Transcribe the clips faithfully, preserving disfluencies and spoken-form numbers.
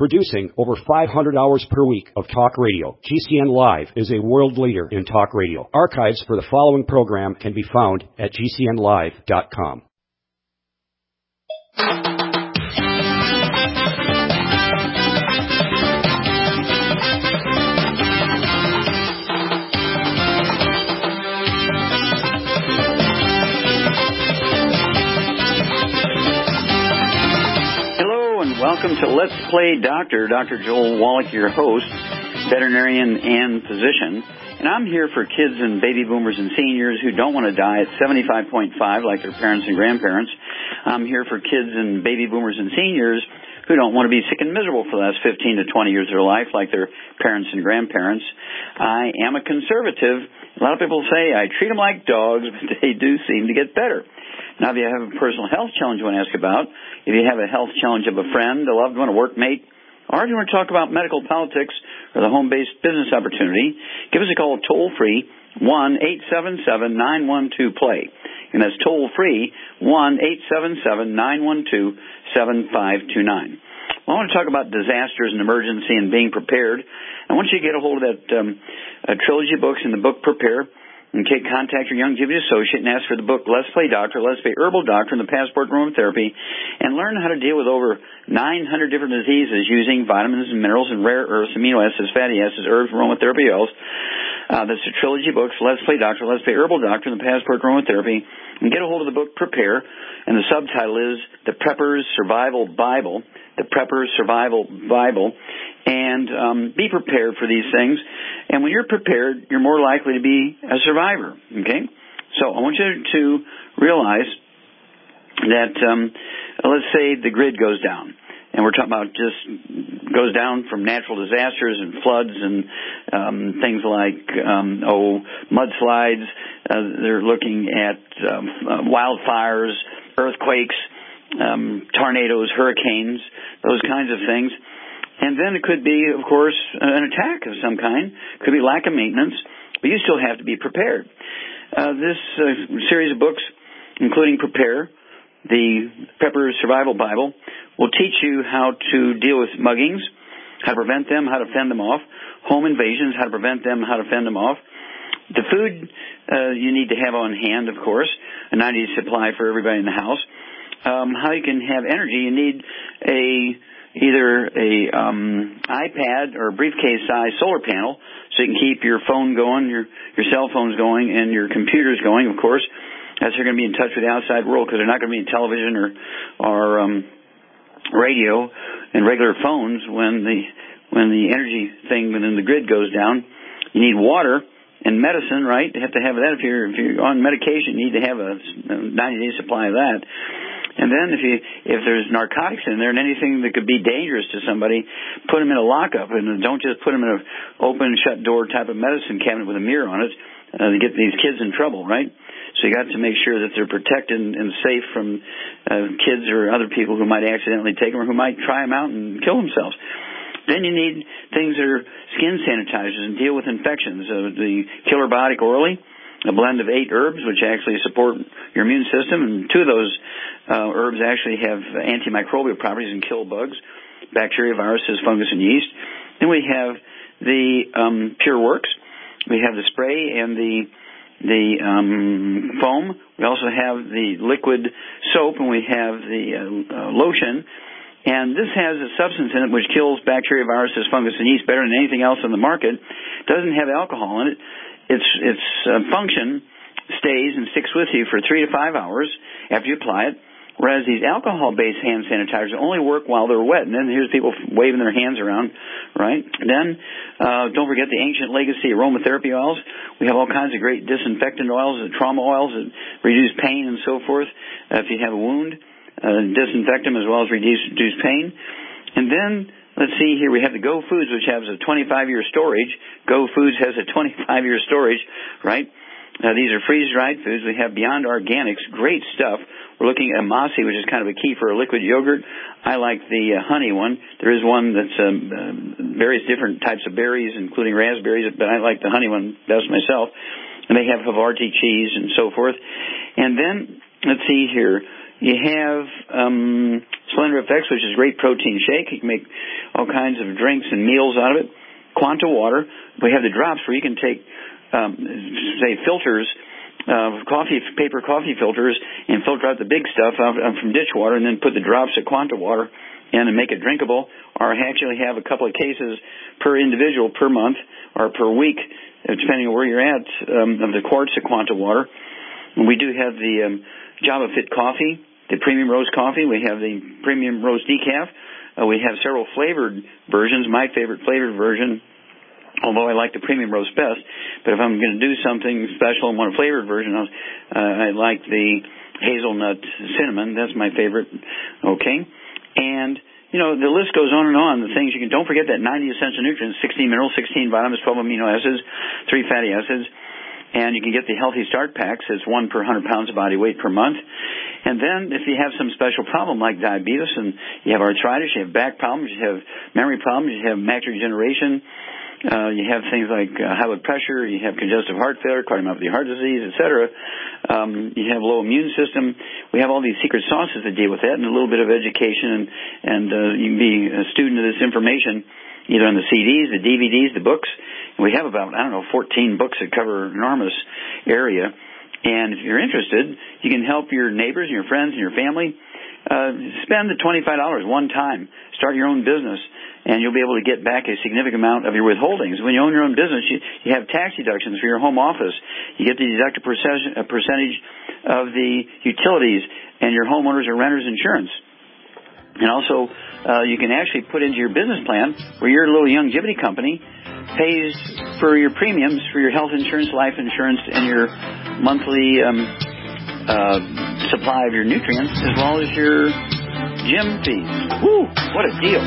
Producing over five hundred hours per week of talk radio, G C N Live is a world leader in talk radio. Archives for the following program can be found at G C N live dot com. Welcome to Let's Play Doctor. Doctor Joel Wallach, your host, veterinarian and physician. And I'm here for kids and baby boomers and seniors who don't want to die at seventy-five point five like their parents and grandparents. I'm here for kids and baby boomers and seniors who don't want to be sick and miserable for the last fifteen to twenty years of their life like their parents and grandparents. I am a conservative. A lot of people say I treat them like dogs, but they do seem to get better. Now, if you have a personal health challenge you want to ask about, if you have a health challenge of a friend, a loved one, a workmate, or if you want to talk about medical politics or the home-based business opportunity, give us a call toll-free, one eight seven seven nine one two play. And that's toll-free, one eight seven seven nine one two seven five two nine. Well, I want to talk about disasters and emergency and being prepared. I want you to get a hold of that um, uh, trilogy of books in the book Prepare. Okay, contact your Youngevity associate and ask for the book Let's Play Doctor, Let's Play Herbal Doctor, and the Passport Aromatherapy, and learn how to deal with over nine hundred different diseases using vitamins and minerals and rare earths, amino acids, fatty acids, herbs, aromatherapy oils. Uh, that's the trilogy books, Let's Play Doctor, Let's Play Herbal Doctor, and the Passport Aromatherapy. And get a hold of the book Prepare, and the subtitle is The Prepper's Survival Bible, The Prepper's Survival Bible, and um, be prepared for these things. And when you're prepared, you're more likely to be a survivor, okay? So I want you to realize that, um, let's say the grid goes down. And we're talking about just goes down from natural disasters and floods and um, things like, um, oh, mudslides. Uh, they're looking at um, uh, wildfires, earthquakes, um, tornadoes, hurricanes, those kinds of things. And then it could be, of course, an attack of some kind. It could be lack of maintenance, but you still have to be prepared. Uh, this uh, series of books, including Prepare, the Prepper's Survival Bible, will teach you how to deal with muggings, how to prevent them, how to fend them off, home invasions, how to prevent them, how to fend them off. The food uh, you need to have on hand, of course, a ninety day supply for everybody in the house. Um, how you can have energy, you need a either a um, iPad or a briefcase-sized solar panel so you can keep your phone going, your your cell phones going, and your computers going, of course, as they're going to be in touch with the outside world because they're not going to be in television or or um, radio and regular phones when the when the energy thing within the grid goes down. You need water and medicine, right? You have to have that if you're if you're on medication. You need to have a ninety day supply of that. And then if you if there's narcotics in there and anything that could be dangerous to somebody, put them in a lockup and don't just put them in an open shut door type of medicine cabinet with a mirror on it uh, to get these kids in trouble, right? So you got to make sure that they're protected and safe from uh, kids or other people who might accidentally take them or who might try them out and kill themselves. Then you need things that are skin sanitizers and deal with infections. Uh, the Killer Biotic orally, a blend of eight herbs which actually support your immune system, and two of those uh, herbs actually have antimicrobial properties and kill bugs, bacteria, viruses, fungus, and yeast. Then we have the um, Pure Works. We have the spray and the the um, foam. We also have the liquid soap, and we have the uh, uh, lotion. And this has a substance in it which kills bacteria, viruses, fungus, and yeast better than anything else on the market. It doesn't have alcohol in it. Its its uh, function stays and sticks with you for three to five hours after you apply it, whereas these alcohol-based hand sanitizers only work while they're wet. And then here's people waving their hands around, right? Then uh, don't forget the ancient legacy aromatherapy oils. We have all kinds of great disinfectant oils, and trauma oils that reduce pain and so forth. Uh, if you have a wound, uh, disinfect them as well as reduce, reduce pain. And then let's see here, we have the Go Foods, which has a twenty-five year storage. Go Foods has a twenty-five year storage, right? Uh, these are freeze-dried foods. We have Beyond Organics, great stuff. We're looking at Amasi, which is kind of a key for a liquid yogurt. I like the uh, honey one. There is one that's um, uh, various different types of berries, including raspberries, but I like the honey one best myself. And they have Havarti cheese and so forth. And then, let's see here, You have um, Splendor F X, which is a great protein shake. You can make all kinds of drinks and meals out of it. Quanta Water. We have the drops where you can take, um, say, filters, uh, coffee, paper coffee filters, and filter out the big stuff out, out from ditch water, and then put the drops of Quanta Water in and make it drinkable. Or actually have a couple of cases per individual per month or per week, depending on where you're at, um, of the quarts of Quanta Water. And we do have the um, Java Fit Coffee, the Premium Roast Coffee. We have the Premium Roast Decaf. Uh, we have several flavored versions. My favorite flavored version, although I like the Premium Roast best, but if I'm going to do something special and want a flavored version, uh, I like the Hazelnut Cinnamon. That's my favorite. Okay. And, you know, the list goes on and on. The things you can, don't forget that ninety essential nutrients, sixteen minerals, sixteen vitamins, twelve amino acids, three fatty acids. And you can get the Healthy Start Packs. It's one per one hundred pounds of body weight per month. And then if you have some special problem like diabetes and you have arthritis, you have back problems, you have memory problems, you have macular degeneration, uh, you have things like uh, high blood pressure, you have congestive heart failure, cardiomyopathy, heart disease, et cetera. Um, you have low immune system. We have all these secret sauces that deal with that and a little bit of education. And, and uh, you can be a student of this information either on the C Ds, the D V Ds, the books. And we have about, I don't know, fourteen books that cover an enormous area. And if you're interested, you can help your neighbors and your friends and your family. Uh, spend the twenty-five dollars one time. Start your own business, and you'll be able to get back a significant amount of your withholdings. When you own your own business, you, you have tax deductions for your home office. You get to deduct a percentage, a percentage of the utilities and your homeowners or renters insurance. And also, uh, you can actually put into your business plan where your little longevity company pays for your premiums for your health insurance, life insurance, and your monthly um, uh, supply of your nutrients, as well as your gym fees. Woo! What a deal.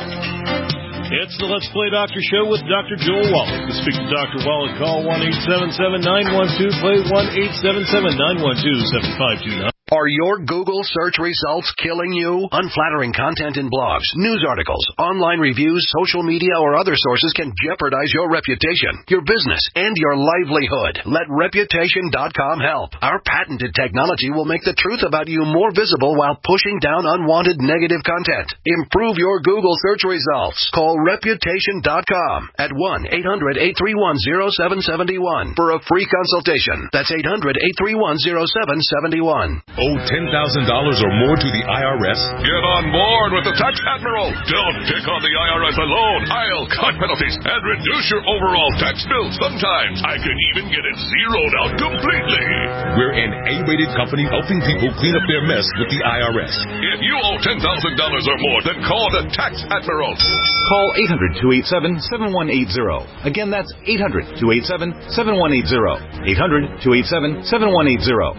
It's the Let's Play Doctor Show with Doctor Joel Wallach. To speak to Doctor Wallach, call one eight seven seven, nine one two, play, one eight seven seven, nine one two, seven five two nine. Are your Google search results killing you? Unflattering content in blogs, news articles, online reviews, social media, or other sources can jeopardize your reputation, your business, and your livelihood. Let Reputation dot com help. Our patented technology will make the truth about you more visible while pushing down unwanted negative content. Improve your Google search results. Call Reputation dot com at one eight hundred, eight three one, zero seven seven one for a free consultation. That's eight hundred, eight three one, zero seven seven one. Owe ten thousand dollars or more to the I R S? Get on board with the Tax Admiral. Don't take on the I R S alone. I'll cut penalties and reduce your overall tax bill. Sometimes I can even get it zeroed out completely. We're an A-rated company helping people clean up their mess with the I R S. If you owe ten thousand dollars or more, then call the Tax Admiral. Call eight hundred, two eight seven, seven one eight zero. Again, that's eight hundred, two eight seven, seven one eight zero. eight hundred, two eight seven, seven one eight zero.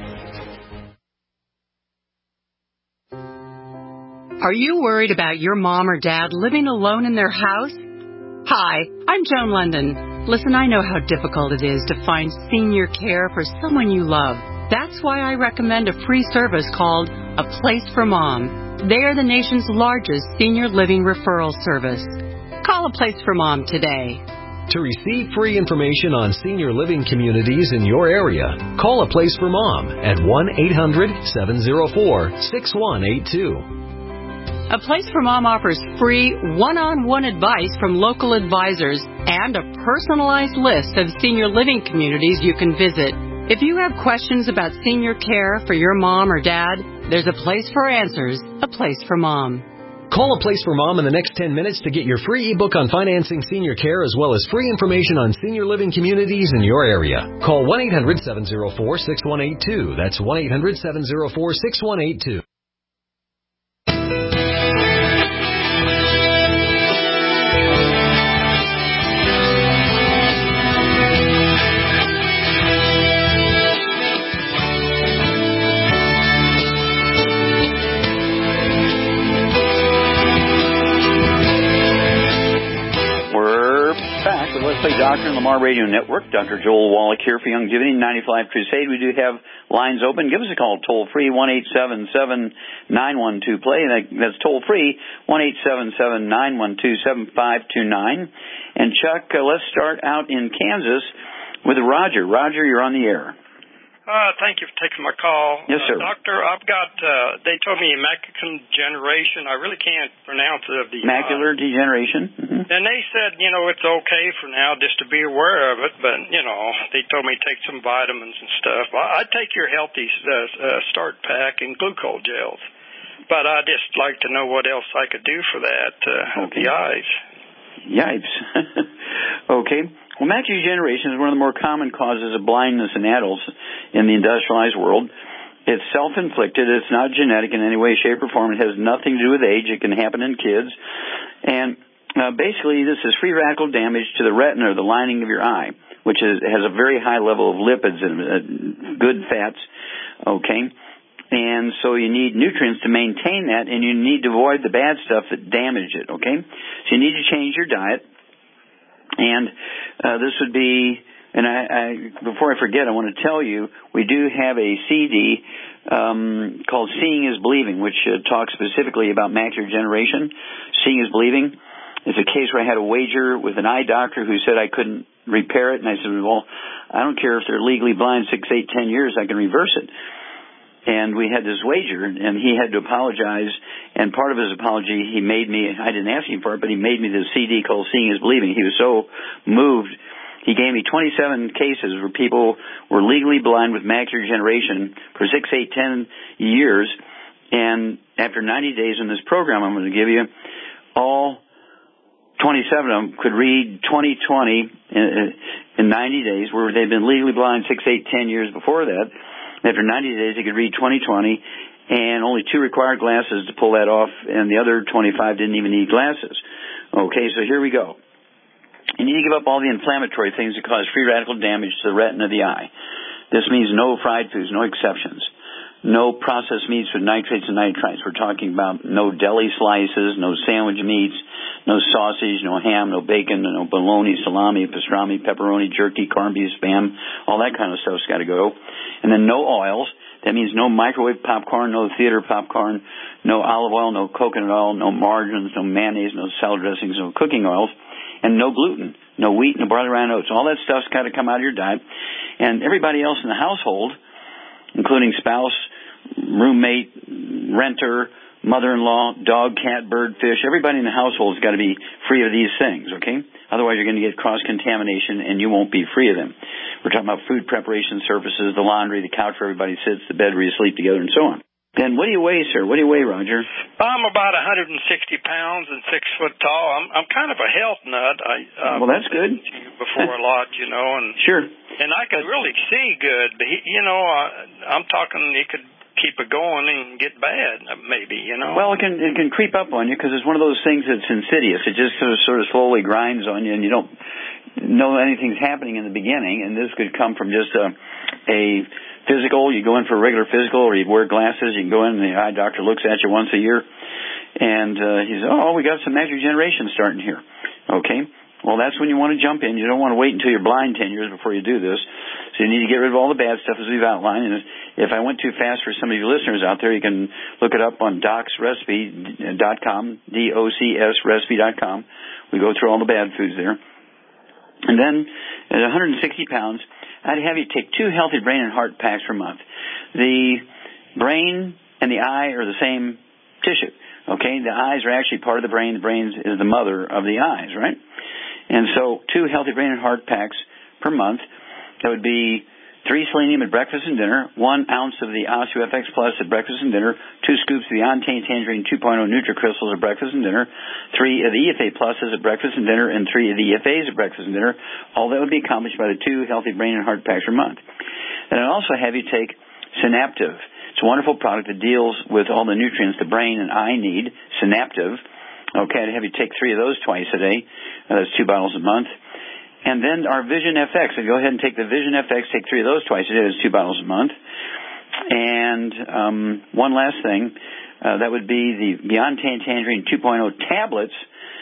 Are you worried about your mom or dad living alone in their house? Hi, I'm Joan London. Listen, I know how difficult it is to find senior care for someone you love. That's why I recommend a free service called A Place for Mom. They are the nation's largest senior living referral service. Call A Place for Mom today. To receive free information on senior living communities in your area, call A Place for Mom at one eight hundred, seven oh four, six one eight two. A Place for Mom offers free one-on-one advice from local advisors and a personalized list of senior living communities you can visit. If you have questions about senior care for your mom or dad, there's a place for answers, A Place for Mom. Call A Place for Mom in the next ten minutes to get your free ebook on financing senior care as well as free information on senior living communities in your area. Call one eight hundred, seven oh four, six one eight two. That's one eight hundred, seven oh four, six one eight two. Let's Play Doctor and Lamar Radio Network. Doctor Joel Wallach here for Youngevity ninety-five Crusade. We do have lines open. Give us a call toll free one eight seven seven, nine one two play. That's toll free one eight seven seven, nine one two, seven five two nine. And Chuck, uh, let's start out in Kansas with Roger. Roger, you're on the air. Uh, thank you for taking my call. Yes, sir. Uh, doctor, I've got, uh, they told me macular degeneration. I really can't pronounce it. Of the Macular uh, degeneration. Mm-hmm. And they said, you know, it's okay for now just to be aware of it, but, you know, they told me take some vitamins and stuff. I, I'd take your Healthy uh, uh, Start Pack and glucose gels. But I'd just like to know what else I could do for that, uh, okay. the eyes. Yipes. Okay. Well, macular degeneration is one of the more common causes of blindness in adults in the industrialized world. It's self-inflicted. It's not genetic in any way, shape, or form. It has nothing to do with age. It can happen in kids. And uh, basically, this is free radical damage to the retina, or the lining of your eye, which is, has a very high level of lipids and uh, good fats. Okay. And so you need nutrients to maintain that, and you need to avoid the bad stuff that damage it. Okay. So you need to change your diet. And uh, this would be, and I, I, before I forget, I want to tell you, we do have a C D um, called Seeing is Believing, which uh, talks specifically about macular degeneration. Seeing is Believing. It's a case where I had a wager with an eye doctor who said I couldn't repair it, and I said, well, I don't care if they're legally blind six, eight, ten years, I can reverse it. And we had this wager, and he had to apologize. And part of his apology, he made me, I didn't ask him for it, but he made me this C D called Seeing is Believing. He was so moved. He gave me twenty-seven cases where people were legally blind with macular degeneration for six, eight, ten years. And after ninety days in this program I'm going to give you, all twenty-seven of them could read twenty twenty in, in ninety days, where they'd been legally blind six, eight, ten years before that. After ninety days, they could read twenty twenty, and only two required glasses to pull that off, and the other twenty-five didn't even need glasses. Okay, so here we go. You need to give up all the inflammatory things that cause free radical damage to the retina of the eye. This means no fried foods, no exceptions. No processed meats with nitrates and nitrites. We're talking about no deli slices, no sandwich meats, no sausage, no ham, no bacon, no bologna, salami, pastrami, pepperoni, jerky, corned beef, spam. All that kind of stuff's got to go. And then no oils. That means no microwave popcorn, no theater popcorn, no olive oil, no coconut oil, no margarines, no mayonnaise, no salad dressings, no cooking oils, and no gluten, no wheat, no barley, rye, oats. All that stuff's got to come out of your diet. And everybody else in the household, including spouse, roommate, renter, mother-in-law, dog, cat, bird, fish, everybody in the household has got to be free of these things, okay? Otherwise, you're going to get cross-contamination, and you won't be free of them. We're talking about food preparation surfaces, the laundry, the couch where everybody sits, the bed where you sleep together, and so on. Then what do you weigh, sir? What do you weigh, Roger? I'm about one hundred sixty pounds and six foot tall. I'm I'm kind of a health nut. I uh, well, that's good. Before a lot, you know, and sure. And I could really see good, but he, you know, uh, I'm talking. It could keep it going and get bad, maybe, you know. Well, it can it can creep up on you because it's one of those things that's insidious. It just sort of, sort of slowly grinds on you, and you don't know anything's happening in the beginning. And this could come from just a a physical. You go in for a regular physical, or you wear glasses. You can go in, and the eye doctor looks at you once a year, and uh, he says, "Oh, we got some macular degeneration starting here." Okay. Well, that's when you want to jump in. You don't want to wait until you're blind ten years before you do this. So you need to get rid of all the bad stuff as we've outlined. And if I went too fast for some of you listeners out there, you can look it up on docs recipe dot com, D O C S recipe dot com. We go through all the bad foods there. And then at one hundred sixty pounds, I'd have you take two healthy brain and heart packs per month. The brain and the eye are the same tissue. Okay? The eyes are actually part of the brain. The brain is the mother of the eyes, right? And so two healthy brain and heart packs per month. That would be three selenium at breakfast and dinner, one ounce of the OsteoFX Plus at breakfast and dinner, two scoops of the Ontane Tangerine two point oh NutriCrystals at breakfast and dinner, three of the E F A Pluses at breakfast and dinner, and three of the E F As at breakfast and dinner. All that would be accomplished by the two healthy brain and heart packs per month. And I'd also have you take Synaptive. It's a wonderful product that deals with all the nutrients the brain and eye need, Synaptive. Okay, I'd have you take three of those twice a day. Uh, that's two bottles a month. And then our Vision F X. So go ahead and take the Vision F X, take three of those twice a day. That's two bottles a month. And um, one last thing, uh, that would be the Beyond Tangerine two point oh tablets,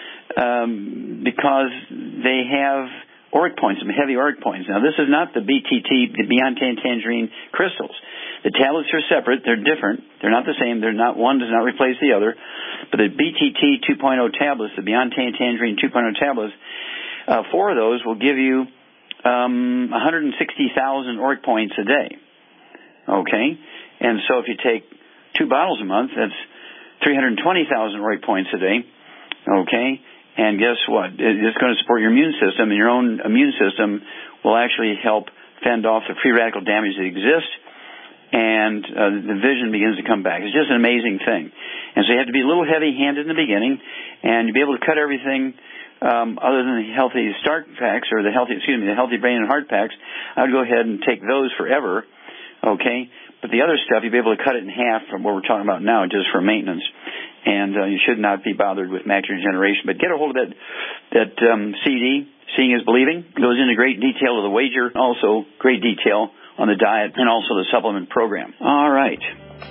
um, because they have auric points, some heavy auric points. Now, this is not the B T T, the Beyond Tangerine crystals. The tablets are separate. They're different. They're not the same. They're not, one does not replace the other. But the B T T two point oh tablets, the Beyond Tangerine two point oh tablets, uh, four of those will give you um, one hundred sixty thousand auric points a day. Okay? And so if you take two bottles a month, that's three hundred twenty thousand Roy points a day. Okay? And guess what? It's going to support your immune system, and your own immune system will actually help fend off the free radical damage that exists, and uh, the vision begins to come back. It's just an amazing thing. And so you have to be a little heavy-handed in the beginning, and you'll be able to cut everything um, other than the healthy start packs, or the healthy, excuse me, the healthy brain and heart packs. I would go ahead and take those forever, okay? But the other stuff, you'll be able to cut it in half from what we're talking about now, just for maintenance. And uh, you should not be bothered with macular degeneration. But get a hold of that, that um, C D, Seeing is Believing. It goes into great detail of the wager, also great detail on the diet, and also the supplement program. All right.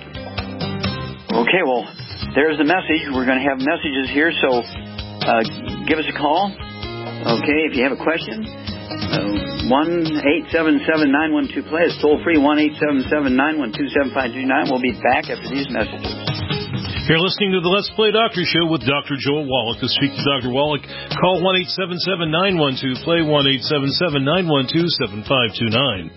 Okay, well, there's the message. We're going to have messages here, so uh, give us a call. Okay, if you have a question, uh, one eight seven seven, nine one two, play. It's toll free, one eight seven seven, nine one two, seven five two nine. We'll be back after these messages. You're listening to the Let's Play Doctor Show with Doctor Joel Wallach. To speak to Doctor Wallach, call one eight seven seven, nine one two, play, one eight seven seven, nine one two, seven five two nine.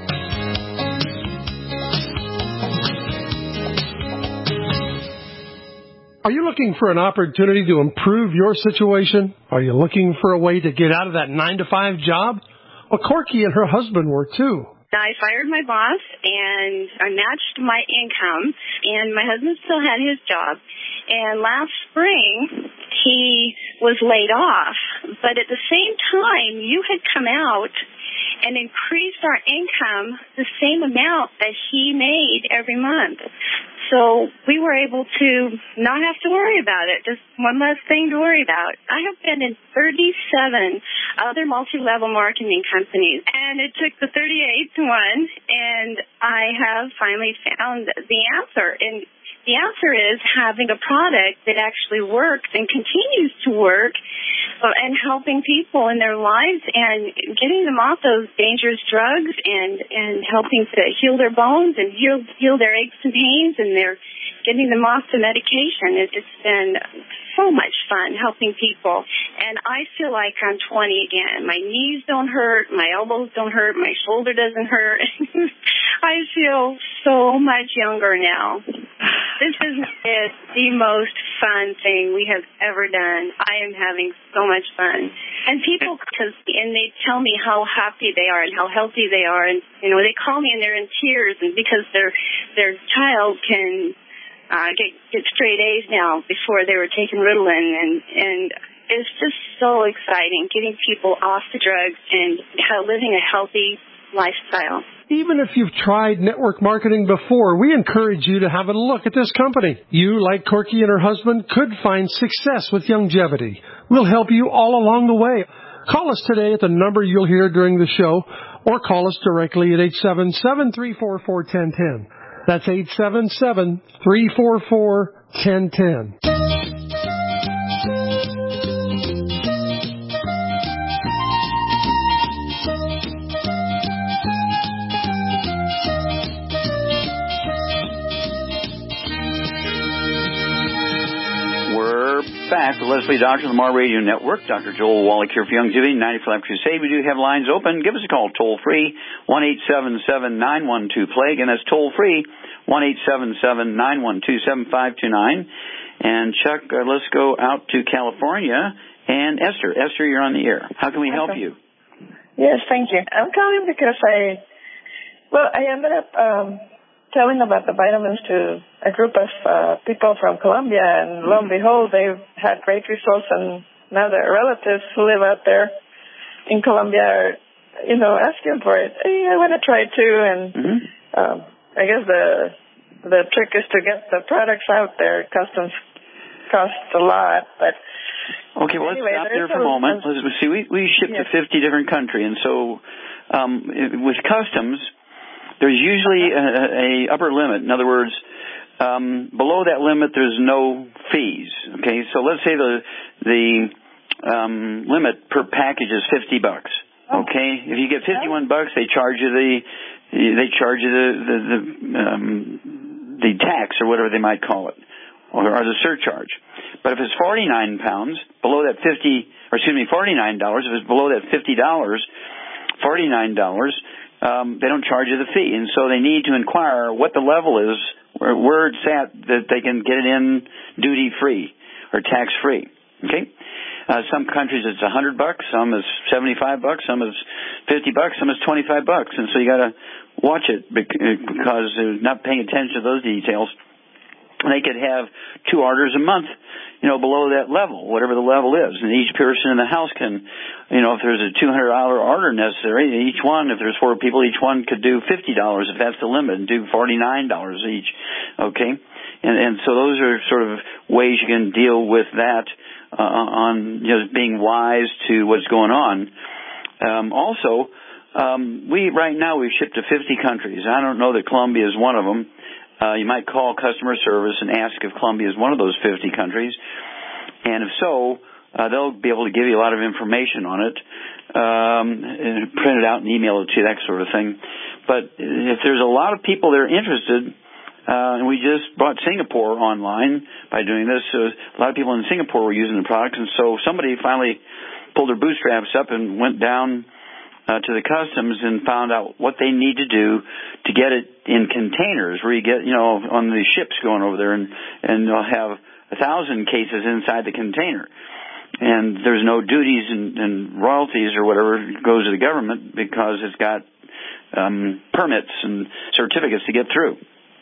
Are you looking for an opportunity to improve your situation? Are you looking for a way to get out of that nine to five job? Well, Corky and her husband were too. I fired my boss, and I matched my income, and my husband still had his job. And last spring, he was laid off. But at the same time, you had come out and increased our income the same amount that he made every month. So we were able to not have to worry about it, just one less thing to worry about. I have been in thirty-seven other multi-level marketing companies, and it took the thirty-eighth one, and I have finally found the answer. And the answer is having a product that actually works and continues to work, and helping people in their lives and getting them off those dangerous drugs, and, and helping to heal their bones and heal, heal their aches and pains, and they're getting them off the medication. It, it's been so much fun helping people. And I feel like I'm twenty again. My knees don't hurt. My elbows don't hurt. My shoulder doesn't hurt. I feel so much younger now. This is the most fun thing we have ever done. I am having so much fun. And people, cause, and they tell me how happy they are and how healthy they are. And, you know, they call me and they're in tears, and because their their child can uh, get, get straight A's now. Before they were taking Ritalin. And, and it's just so exciting getting people off the drugs and how living a healthy lifestyle. Even if you've tried network marketing before, we encourage you to have a look at this company. You, like Corky and her husband, could find success with longevity. We'll help you all along the way. Call us today at the number you'll hear during the show, or call us directly at eight seven seven, three four four, one zero one zero. That's eight seven seven, three four four, one zero one zero. Back to Leslie Doctor, the Mar Radio Network. Doctor Joel Wallach here for Youngevity, ninety-five Crusade. We do have lines open. Give us a call toll free, one eight seven seven, nine one two, play. Again, that's toll free, one eight seven seven, nine one two, seven five two nine. And Chuck, uh, let's go out to California. And Esther, Esther, you're on the air. How can we help you? Yes, thank you. I'm calling because I, well, I ended up um, telling about the vitamins to a group of uh, people from Colombia, and lo and behold, they've had great results, and now their relatives who live out there in Colombia are, you know, asking for it. Hey, I want to try it too, and mm-hmm. um, I guess the the trick is to get the products out there. Customs costs a lot, but okay. Well, anyway, let's stop there for a moment. Let's see. We we ship yes. to fifty different countries, and so um, with customs, there's usually a, a upper limit. In other words, Um, below that limit, there's no fees. Okay, so let's say the the um, limit per package is fifty bucks. Okay, if you get fifty-one bucks, they charge you the they charge you the the the, um, the tax or whatever they might call it, or, or the surcharge. But if it's forty-nine pounds below that fifty, or excuse me, forty-nine dollars. If it's below that fifty dollars, forty-nine dollars. um, they don't charge you the fee. And so they need to inquire what the level is, where, where it's at that they can get it in duty-free or tax-free. Okay? Uh, some countries it's a hundred bucks, some is seventy-five bucks, some is fifty bucks, some is twenty-five bucks. And so you gotta watch it because they're not paying attention to those details. They could have two orders a month, you know, below that level, whatever the level is. And each person in the house can, you know, if there's a two hundred dollars order necessary, each one, if there's four people, each one could do fifty dollars if that's the limit, and do forty-nine dollars each, okay? And, and so those are sort of ways you can deal with that uh, on, you know, being wise to what's going on. Um, also, um, we, right now, we've shipped to fifty countries. I don't know that Colombia is one of them. Uh, you might call customer service and ask if Colombia is one of those fifty countries. And if so, uh, they'll be able to give you a lot of information on it, um, and print it out and email it to you, that sort of thing. But if there's a lot of people that are interested, uh, and we just brought Singapore online by doing this, so a lot of people in Singapore were using the product, and so somebody finally pulled their bootstraps up and went down Uh, to the customs and found out what they need to do to get it in containers where you get, you know, on the ships going over there, and, and they'll have a thousand cases inside the container. And there's no duties and, and royalties or whatever goes to the government because it's got um, permits and certificates to get through.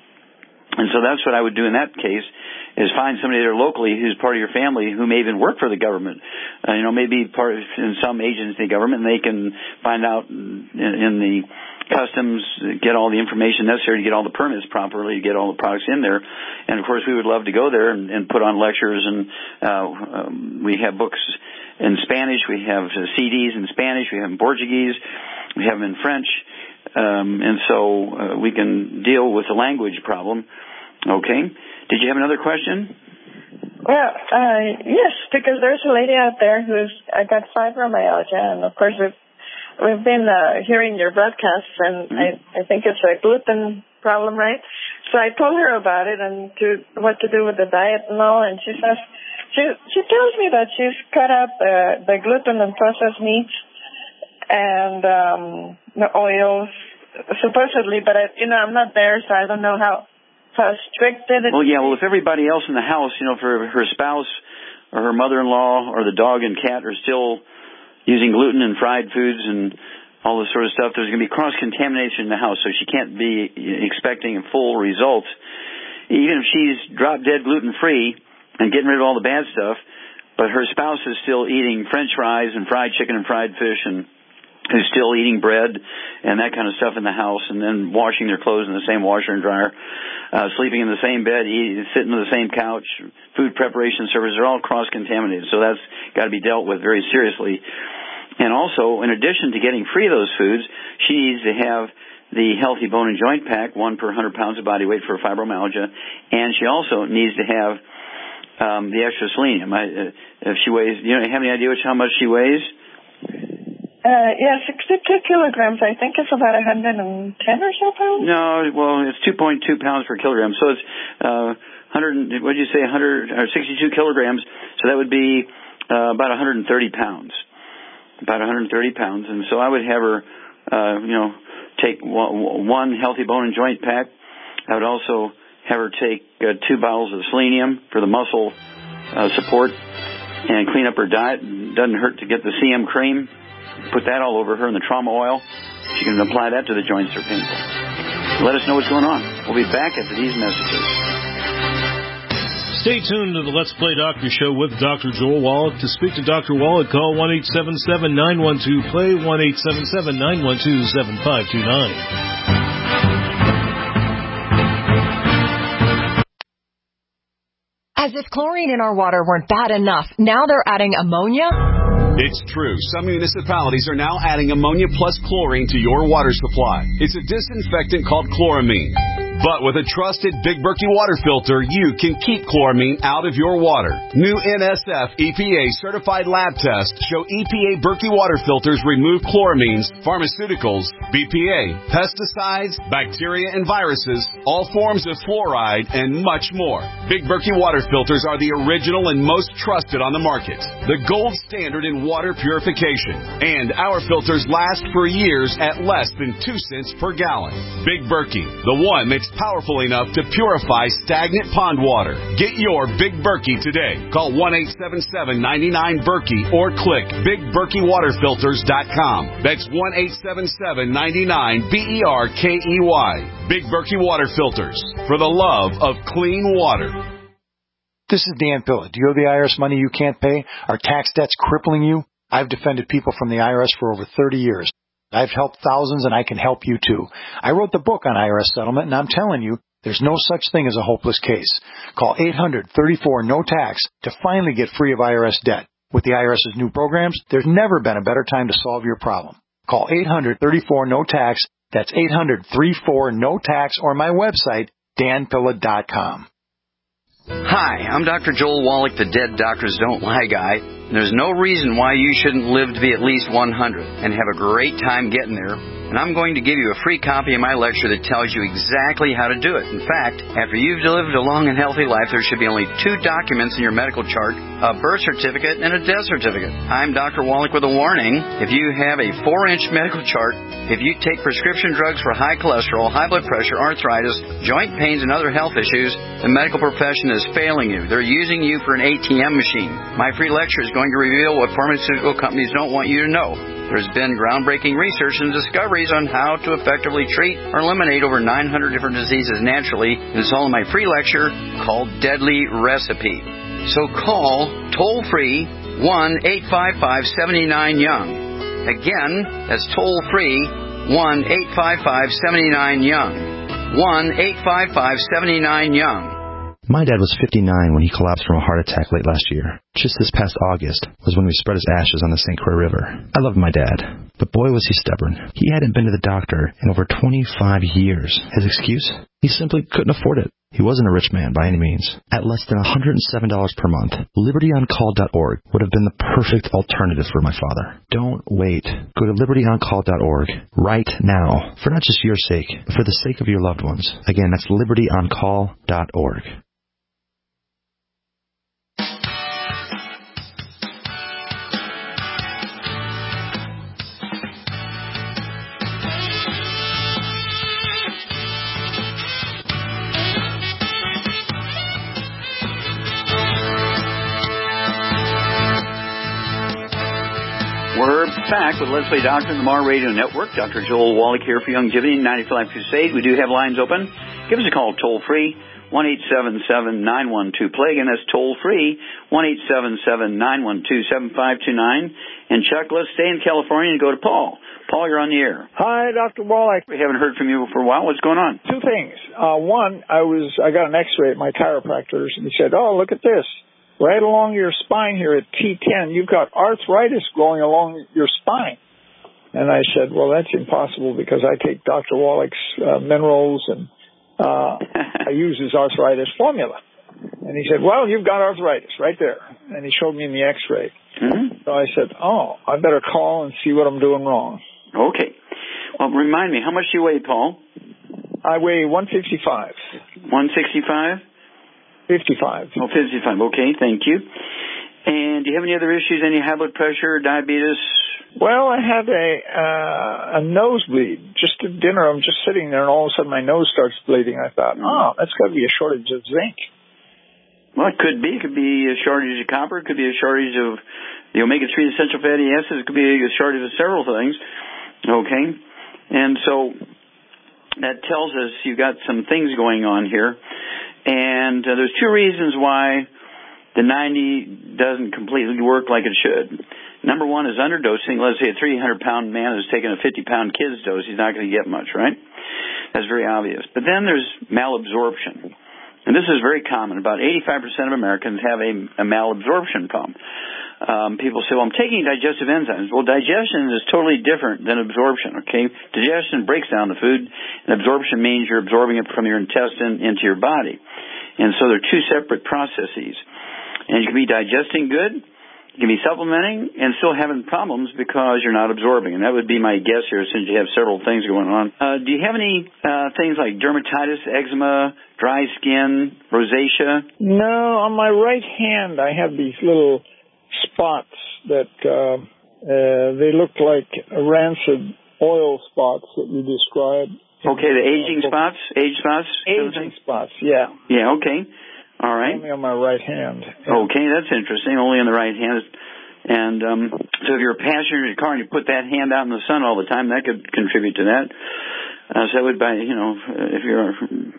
And so that's what I would do in that case, is find somebody there locally who's part of your family who may even work for the government. Uh, you know, maybe part of, in some agency government, and they can find out in, in the customs, get all the information necessary to get all the permits properly, get all the products in there. And of course, we would love to go there and, and put on lectures, and uh, um, we have books in Spanish, we have uh, C Ds in Spanish, we have in Portuguese, we have them in French. Um, and so uh, we can deal with the language problem. Okay. Did you have another question? Well, uh, yes, because there's a lady out there who's I got fibromyalgia, and of course we've we've been uh, hearing your broadcasts, and mm-hmm. I I think it's a gluten problem, right? So I told her about it and to what to do with the diet and all, and she says she she tells me that she's cut out uh, the gluten and processed meats and um, the oils, supposedly, but I, you know, I'm not there, so I don't know how how strict it is. Well, yeah. Well, if everybody else in the house, you know, if her, her spouse or her mother-in-law or the dog and cat are still using gluten and fried foods and all this sort of stuff, there's going to be cross-contamination in the house, so she can't be expecting full results. Even if she's drop-dead gluten-free and getting rid of all the bad stuff, but her spouse is still eating French fries and fried chicken and fried fish, and who's still eating bread and that kind of stuff in the house, and then washing their clothes in the same washer and dryer, uh, sleeping in the same bed, eating, sitting on the same couch, food preparation services are all cross-contaminated. So that's got to be dealt with very seriously. And also, in addition to getting free of those foods, she needs to have the Healthy Bone and Joint Pack, one per one hundred pounds of body weight for fibromyalgia, and she also needs to have um, the extra selenium. I, uh, if she weighs, you know, have any idea which, how much she weighs? Uh, yeah, sixty-two kilograms. I think it's about one hundred ten or so pounds. No, well, it's two point two pounds per kilogram. So it's uh, one hundred. What did you say? one hundred or sixty-two kilograms. So that would be uh, about one hundred thirty pounds. About one hundred thirty pounds. And so I would have her, uh, you know, take one Healthy Bone and Joint Pack. I would also have her take uh, two bottles of selenium for the muscle uh, support and clean up her diet. It doesn't hurt to get the C M cream. Put that all over her in the trauma oil. She can apply that to the joints that are painful. Let us know what's going on. We'll be back after these messages. Stay tuned to the Let's Play Doctor Show with Doctor Joel Wallach. To speak to Doctor Wallach, call one eight seven seven, nine one two, play, one eight seven seven, nine one two, seven five two nine. As if chlorine in our water weren't bad enough, now they're adding ammonia? It's true. Some municipalities are now adding ammonia plus chlorine to your water supply. It's a disinfectant called chloramine. But with a trusted Big Berkey water filter, you can keep chloramine out of your water. New N S F E P A certified lab tests show E P A Berkey water filters remove chloramines, pharmaceuticals, B P A, pesticides, bacteria and viruses, all forms of fluoride, and much more. Big Berkey water filters are the original and most trusted on the market. The gold standard in water purification. And our filters last for years at less than two cents per gallon. Big Berkey, the one that's powerful enough to purify stagnant pond water. Get your Big Berkey today. Call one eight seven seven, nine nine, Berkey or click big berkey water filters dot com. That's one eight seven seven, nine nine, B E R K E Y. Big Berkey Water Filters, for the love of clean water. This is Dan Pilla. Do you owe the I R S money you can't pay? Are tax debts crippling you? I've defended people from the I R S for over thirty years. I've helped thousands, and I can help you too. I wrote the book on I R S settlement, and I'm telling you, there's no such thing as a hopeless case. Call eight hundred, thirty-four, no tax to finally get free of I R S debt. With the IRS's new programs, there's never been a better time to solve your problem. Call eight hundred, thirty-four, no tax. That's eight hundred, thirty-four, no tax, or my website, dan pilla dot com. Hi, I'm Doctor Joel Wallach, the Dead Doctors Don't Lie guy. There's no reason why you shouldn't live to be at least one hundred and have a great time getting there. And I'm going to give you a free copy of my lecture that tells you exactly how to do it. In fact, after you've lived a long and healthy life, there should be only two documents in your medical chart, a birth certificate and a death certificate. I'm Doctor Wallach with a warning. If you have a four-inch medical chart, if you take prescription drugs for high cholesterol, high blood pressure, arthritis, joint pains, and other health issues, the medical profession is failing you. They're using you for an A T M machine. My free lecture is going to reveal what pharmaceutical companies don't want you to know. There's been groundbreaking research and discoveries on how to effectively treat or eliminate over nine hundred different diseases naturally, and it's all in my free lecture called Deadly Recipe. So call toll-free one eight five five, seven nine, young. Again, that's toll-free one eight five five, seven nine, young. one eight five five, seven nine, young. My dad was fifty-nine when he collapsed from a heart attack late last year. Just this past August was when we spread his ashes on the Saint Croix River. I loved my dad, but boy was he stubborn. He hadn't been to the doctor in over twenty-five years. His excuse? He simply couldn't afford it. He wasn't a rich man by any means. At less than one hundred seven dollars per month, liberty on call dot org would have been the perfect alternative for my father. Don't wait. Go to liberty on call dot org right now, for not just your sake, but for the sake of your loved ones. Again, that's liberty on call dot org. We're back with Let's Play Doctor and the Mar Radio Network. Doctor Joel Wallach here for Longevity ninety-five Crusade. We do have lines open. Give us a call toll-free, one eight seven seven, nine one two, play. Again, that's toll-free, one eight seven seven, nine one two, seven five two nine. And Chuck, let's stay in California and go to Paul. Paul, you're on the air. Hi, Doctor Wallach. We haven't heard from you for a while. What's going on? Two things. Uh, one, I was I got an X-ray at my chiropractor's, and he said, "Oh, look at this. Right along your spine here at T ten, you've got arthritis growing along your spine." And I said, "Well, that's impossible because I take Doctor Wallach's uh, minerals and uh, I use his arthritis formula." And he said, "Well, you've got arthritis right there." And he showed me in the X-ray. Mm-hmm. So I said, "Oh, I better call and see what I'm doing wrong." Okay. Well, remind me, how much do you weigh, Paul? I weigh one sixty-five. one sixty-five? fifty-five. Oh, fifty-five. Okay, thank you. And do you have any other issues? Any high blood pressure, diabetes? Well, I have a uh, a nosebleed. Just at dinner, I'm just sitting there, and all of a sudden my nose starts bleeding. I thought, oh, that's got to be a shortage of zinc. Well, it could be. It could be a shortage of copper. It could be a shortage of the omega three essential fatty acids. It could be a shortage of several things. Okay? And so that tells us you've got some things going on here. And uh, there's two reasons why the ninety doesn't completely work like it should. Number one is underdosing. Let's say a three hundred pound man is taking a fifty pound kid's dose. He's not going to get much, right? That's very obvious. But then there's malabsorption. And this is very common. About eighty-five percent of Americans have a, a malabsorption problem. um, people say, well, I'm taking digestive enzymes. Well, digestion is totally different than absorption, okay? Digestion breaks down the food, and absorption means you're absorbing it from your intestine into your body. And so they're two separate processes. And you can be digesting good, you can be supplementing, and still having problems because you're not absorbing. And that would be my guess here, since you have several things going on. Uh, do you have any uh, things like dermatitis, eczema, dry skin, rosacea? No, on my right hand I have these little spots that uh, uh, they look like rancid oil spots that you described. Okay, the aging spots? Age spots? Aging spots, yeah. Yeah, okay. All right. Only on my right hand. Okay, that's interesting. Only on the right hand. And um, so if you're a passenger in your car and you put that hand out in the sun all the time, that could contribute to that. Uh, so that would, by, you know, if you're,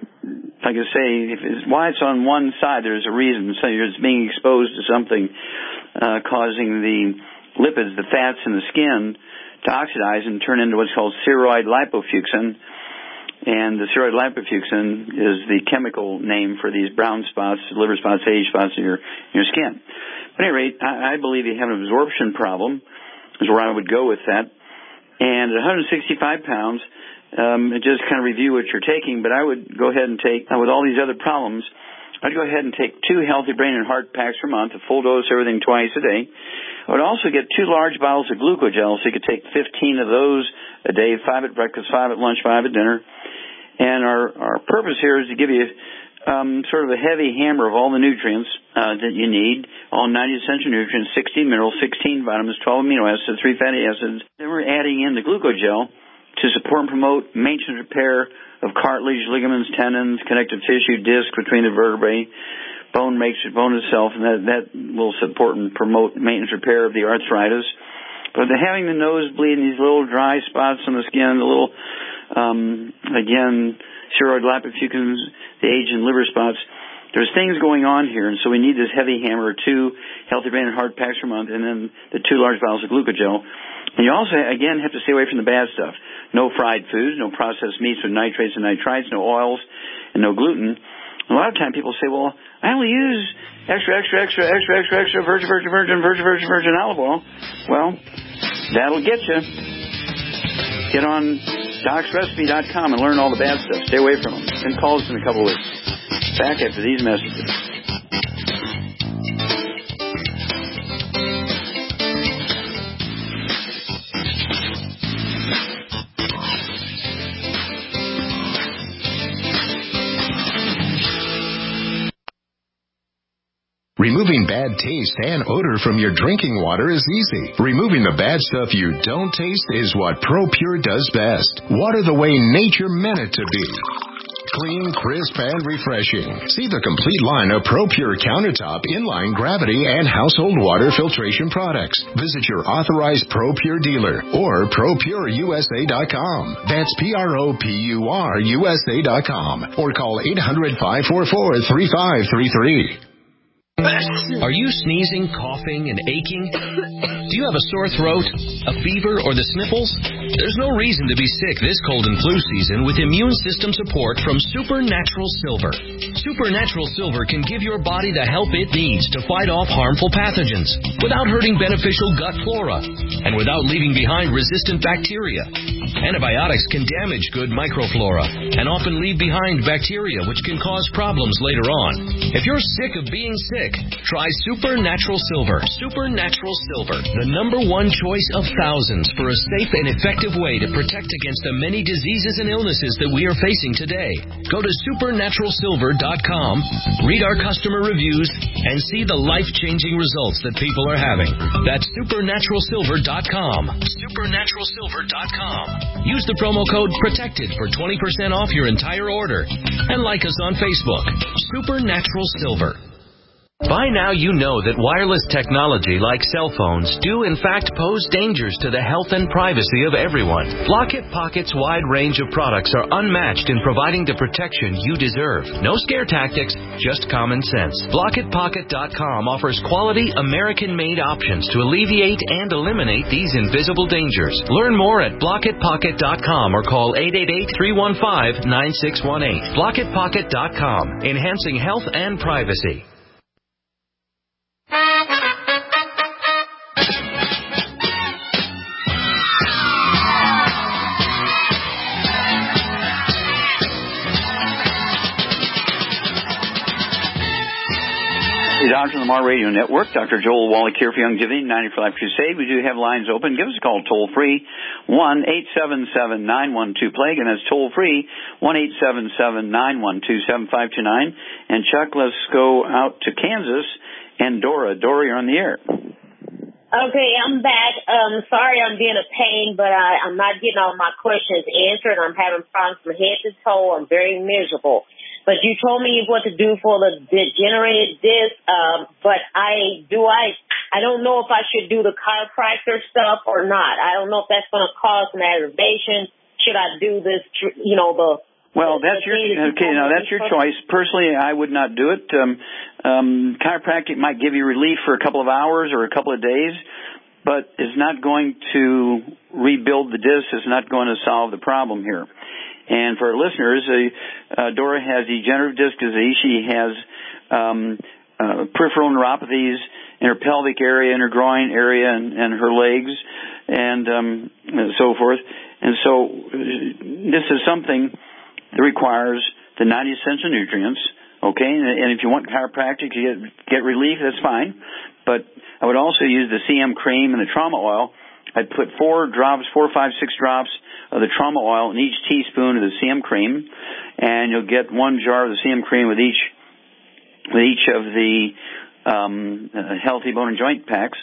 like I say, if it's, why it's on one side, there's a reason. So you're just being exposed to something uh, causing the lipids, the fats in the skin, to oxidize and turn into what's called ceroid lipofusin. And the ceroid lipofusin is the chemical name for these brown spots, liver spots, age spots in your in your skin. But at any rate, I, I believe you have an absorption problem, is where I would go with that. And at one hundred sixty-five pounds, um, just kind of review what you're taking, but I would go ahead and take, uh, with all these other problems, I'd go ahead and take two Healthy Brain and Heart packs per month, a full dose, everything twice a day. I would also get two large bottles of glucogel, so you could take fifteen of those a day, five at breakfast, five at lunch, five at dinner. And our, our purpose here is to give you um, sort of a heavy hammer of all the nutrients uh, that you need, all ninety essential nutrients, sixteen minerals, sixteen vitamins, twelve amino acids, three fatty acids. Then we're adding in the glucogel to support and promote maintenance repair of cartilage, ligaments, tendons, connective tissue, disc between the vertebrae, bone makes bone itself, and that, that will support and promote maintenance repair of the arthritis. But the, having the nosebleed and these little dry spots on the skin, the little, um, again, ceroid lipofusin, the age and liver spots, there's things going on here, and so we need this heavy hammer, two Healthy Brain and Heart packs per month, and then the two large bottles of glucogel. And you also, again, have to stay away from the bad stuff. No fried foods, no processed meats with nitrates and nitrites, no oils, and no gluten. A lot of times people say, well, I only use extra, extra, extra, extra, extra, extra virgin, virgin, virgin, virgin, virgin, virgin olive oil. Well, that'll get you. Get on docs recipe dot com and learn all the bad stuff. Stay away from them. And call us in a couple of weeks. Back after these messages. Removing bad taste and odor from your drinking water is easy. Removing the bad stuff you don't taste is what ProPure does best. Water the way nature meant it to be. Clean, crisp, and refreshing. See the complete line of ProPure countertop, inline, gravity, and household water filtration products. Visit your authorized ProPure dealer or Pro Pure U S A dot com. That's P R O P U R U S A dot com. Or call eight hundred, five four four, three five three three. Are you sneezing, coughing, and aching? Do you have a sore throat, a fever, or the sniffles? There's no reason to be sick this cold and flu season with immune system support from Supernatural Silver. Supernatural Silver can give your body the help it needs to fight off harmful pathogens without hurting beneficial gut flora and without leaving behind resistant bacteria. Antibiotics can damage good microflora and often leave behind bacteria which can cause problems later on. If you're sick of being sick, try Supernatural Silver. Supernatural Silver, the number one choice of thousands for a safe and effective way to protect against the many diseases and illnesses that we are facing today. Go to supernatural silver dot com, read our customer reviews, and see the life-changing results that people are having. That's supernatural silver dot com. supernatural silver dot com. Use the promo code PROTECTED for twenty percent off your entire order. And like us on Facebook, Supernatural Silver. By now you know that wireless technology like cell phones do in fact pose dangers to the health and privacy of everyone. Blockit Pocket's wide range of products are unmatched in providing the protection you deserve. No scare tactics, just common sense. Blockit Pocket dot com offers quality American-made options to alleviate and eliminate these invisible dangers. Learn more at Blockit Pocket dot com or call eight eight eight, three one five, nine six one eight. Blockit Pocket dot com, enhancing health and privacy. Doctor on the Mar Radio Network. Doctor Joel Wallach here for Youngevity, ninety for Life Crusade. We do have lines open. Give us a call toll-free, one eight seven seven, nine one two, plague, and that's toll-free, one eight seven seven, nine one two, seven five two nine. And Chuck, let's go out to Kansas. And Dora. Dora, you're on the air. Okay, I'm back. Um, sorry I'm being a pain, but I, I'm not getting all my questions answered. I'm having problems from head to toe. I'm very miserable. But you told me what to do for the degenerated disc. Um, but I do I I don't know if I should do the chiropractor stuff or not. I don't know if that's going to cause an aggravation. Should I do this? You know the. Well, that's your okay. Now that's your choice. Personally, I would not do it. Um, um, chiropractic might give you relief for a couple of hours or a couple of days, but it's not going to rebuild the disc. It's not going to solve the problem here. And for our listeners, uh, uh, Dora has degenerative disc disease. She has um, uh, peripheral neuropathies in her pelvic area, in her groin area, and, and her legs, and, um, and so forth. And so uh, this is something that requires the ninety essential nutrients, okay? And, and if you want chiropractic to get, get relief, that's fine. But I would also use the C M cream and the trauma oil. I'd put four drops, four, five, six drops of the trauma oil in each teaspoon of the C M cream, and you'll get one jar of the C M cream with each with each of the um, uh, healthy bone and joint packs.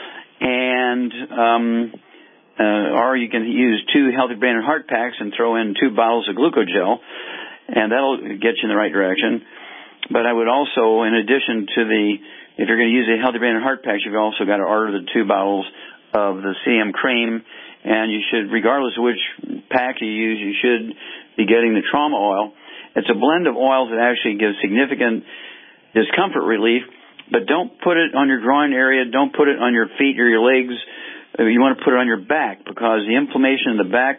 And um, Uh, or you can use two healthy brain and heart packs and throw in two bottles of glucogel, and that'll get you in the right direction. But I would also, in addition to the, if you're going to use a healthy brain and heart packs, you've also got to order the two bottles of the C M cream, and you should, regardless of which pack you use, you should be getting the trauma oil. It's a blend of oils that actually gives significant discomfort relief, but don't put it on your groin area, don't put it on your feet or your legs. You want to put it on your back because the inflammation in the back,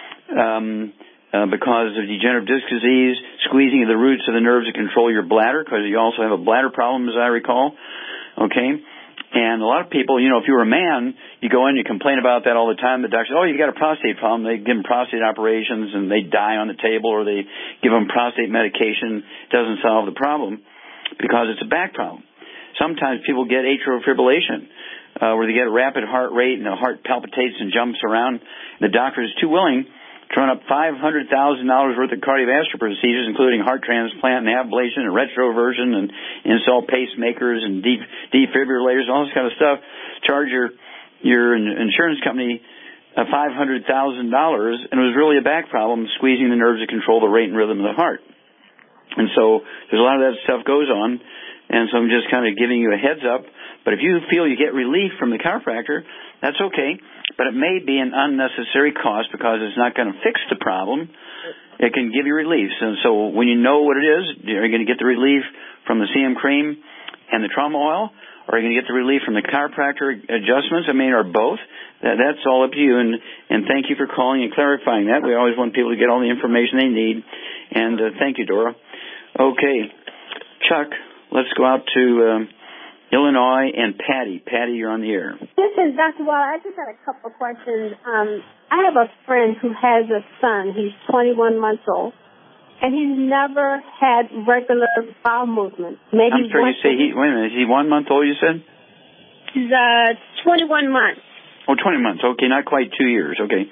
um, uh, because of degenerative disc disease, squeezing of the roots of the nerves that control your bladder, because you also have a bladder problem, as I recall. Okay? And a lot of people, you know, if you were a man, you go in, you complain about that all the time. The doctor says, oh, you've got a prostate problem. They give them prostate operations, and they die on the table, or they give them prostate medication. It doesn't solve the problem because it's a back problem. Sometimes people get atrial fibrillation. Uh, where they get a rapid heart rate and the heart palpitates and jumps around. The doctor is too willing to run up five hundred thousand dollars worth of cardiovascular procedures, including heart transplant and ablation and retroversion and install pacemakers and deep defibrillators, all this kind of stuff. Charge your your insurance company uh, five hundred thousand dollars, and it was really a back problem, squeezing the nerves that control the rate and rhythm of the heart. And so there's a lot of that stuff goes on, and so I'm just kind of giving you a heads up. But if you feel you get relief from the chiropractor, that's okay. But it may be an unnecessary cost because it's not going to fix the problem. It can give you relief. And so when you know what it is, are you going to get the relief from the C M cream and the trauma oil? Or are you going to get the relief from the chiropractor adjustments? I mean, or both? That, that's all up to you. And, and thank you for calling and clarifying that. We always want people to get all the information they need. And uh, thank you, Dora. Okay. Chuck, let's go out to... Um, Illinois, and Patty. Patty, you're on the air. This is Doctor Wall. I just had a couple of questions. Um, I have a friend who has a son. He's twenty-one months old, and he's never had regular bowel movement. Maybe I'm sorry, you say he, wait a minute, is he one month old, you said? He's uh, twenty-one months. Oh, twenty months. Okay, not quite two years. Okay.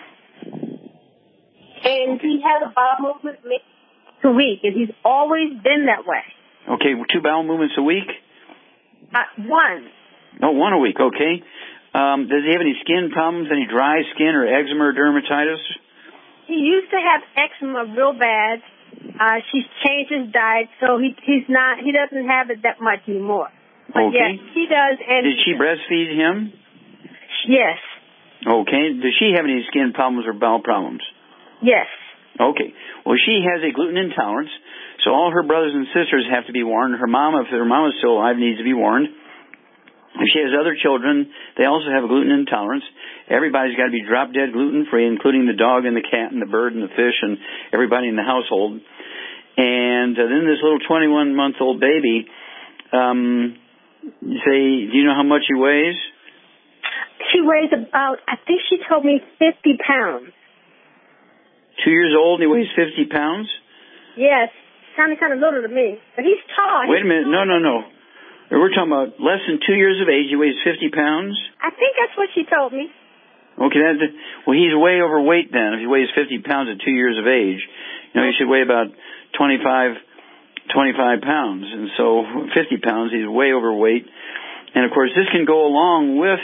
And he has a bowel movement maybe a week, and he's always been that way. Okay, two bowel movements a week? Uh, one. Oh, one a week, okay. Um, does he have any skin problems, any dry skin or eczema or dermatitis? He used to have eczema real bad. Uh, she's changed his diet, so he he's not he doesn't have it that much anymore. But okay. yes, he does. And did she breastfeed him? Yes. Okay. Does she have any skin problems or bowel problems? Yes. Okay. Well, she has a gluten intolerance, so all her brothers and sisters have to be warned. Her mom, if her mom is still alive, needs to be warned. If she has other children, they also have a gluten intolerance. Everybody's got to be drop-dead gluten-free, including the dog and the cat and the bird and the fish and everybody in the household. And uh, then this little twenty-one-month-old baby, um, say, do you know how much he weighs? She weighs about, I think she told me fifty pounds. Two years old and he weighs fifty pounds? Yes. Sounded kind of little to me. But he's tall. Wait a minute. No, no, no. We're talking about less than two years of age. He weighs fifty pounds. I think that's what she told me. Okay, that, well, he's way overweight then. If he weighs fifty pounds at two years of age, you know, he should weigh about twenty-five, twenty-five pounds. And so fifty pounds, he's way overweight. And of course, this can go along with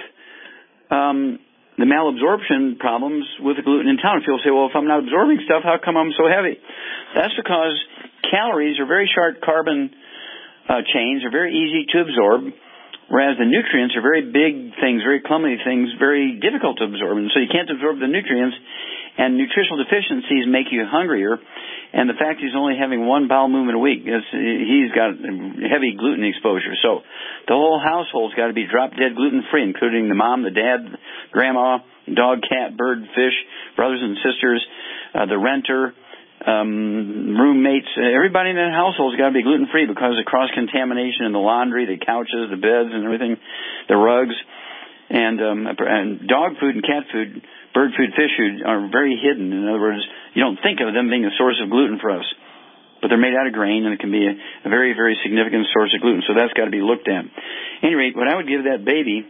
um, the malabsorption problems with the gluten in town. People say, well, if I'm not absorbing stuff, how come I'm so heavy? That's because calories are very short carbon Uh, chains are very easy to absorb, whereas the nutrients are very big things, very clumsy things, very difficult to absorb. And so you can't absorb the nutrients, and nutritional deficiencies make you hungrier. And the fact he's only having one bowel movement a week, is, he's got heavy gluten exposure. So the whole household's got to be drop-dead gluten-free, including the mom, the dad, grandma, dog, cat, bird, fish, brothers and sisters, uh, the renter, Um, roommates, everybody in that household's got to be gluten-free because of cross-contamination in the laundry, the couches, the beds, and everything, the rugs, and, um, and dog food and cat food, bird food, fish food are very hidden. In other words, you don't think of them being a source of gluten for us, but they're made out of grain, and it can be a, a very, very significant source of gluten. So that's got to be looked at. At any rate, what I would give that baby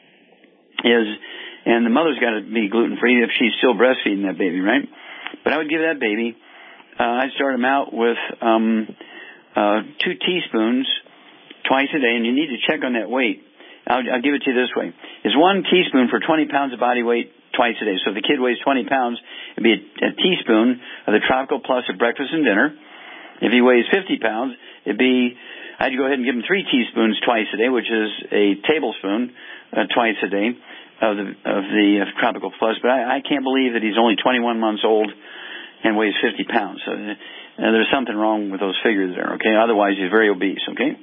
is, and the mother's got to be gluten-free if she's still breastfeeding that baby, right? But I would give that baby. Uh, I'd start them out with um, uh, two teaspoons twice a day, and you need to check on that weight. I'll, I'll give it to you this way. Is one teaspoon for twenty pounds of body weight twice a day. So if the kid weighs twenty pounds, it'd be a, a teaspoon of the Tropical Plus at breakfast and dinner. If he weighs fifty pounds, it'd be, I'd go ahead and give him three teaspoons twice a day, which is a tablespoon uh, twice a day of the, of the uh, Tropical Plus. But I, I can't believe that he's only twenty-one months old and weighs fifty pounds. So uh, there's something wrong with those figures there, okay? Otherwise, he's very obese, okay?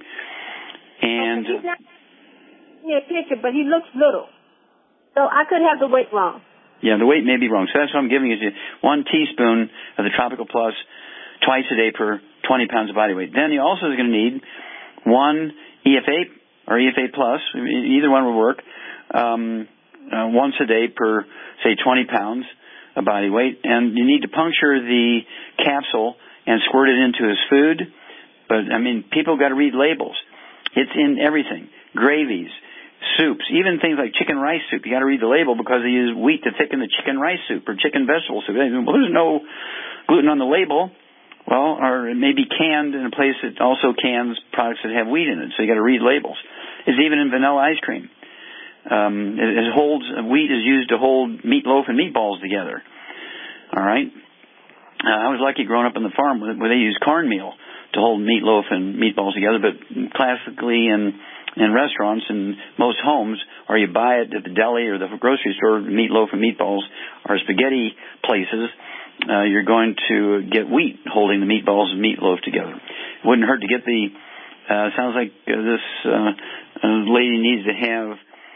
And he's not in a picture, but he looks little. So I could have the weight wrong. Yeah, the weight may be wrong. So that's what I'm giving you, one teaspoon of the Tropical Plus twice a day per twenty pounds of body weight. Then he also is going to need one E F A or E F A Plus, either one will work, um, uh, once a day per, say, twenty pounds of body weight. And you need to puncture the capsule and squirt it into his food. But, I mean, people got to read labels. It's in everything. Gravies, soups, even things like chicken rice soup. You got to read the label because they use wheat to thicken the chicken rice soup or chicken vegetable soup. Well, there's no gluten on the label. Well, or it may be canned in a place that also cans products that have wheat in it. So you got to read labels. It's even in vanilla ice cream. Um, it, it holds, wheat is used to hold meatloaf and meatballs together. All right. Uh, I was lucky growing up on the farm where they used cornmeal to hold meatloaf and meatballs together. But classically in in restaurants and most homes, or you buy it at the deli or the grocery store, meatloaf and meatballs, or spaghetti places, uh, you're going to get wheat holding the meatballs and meatloaf together. It wouldn't hurt to get the, uh, sounds like uh, this uh, uh, lady needs to have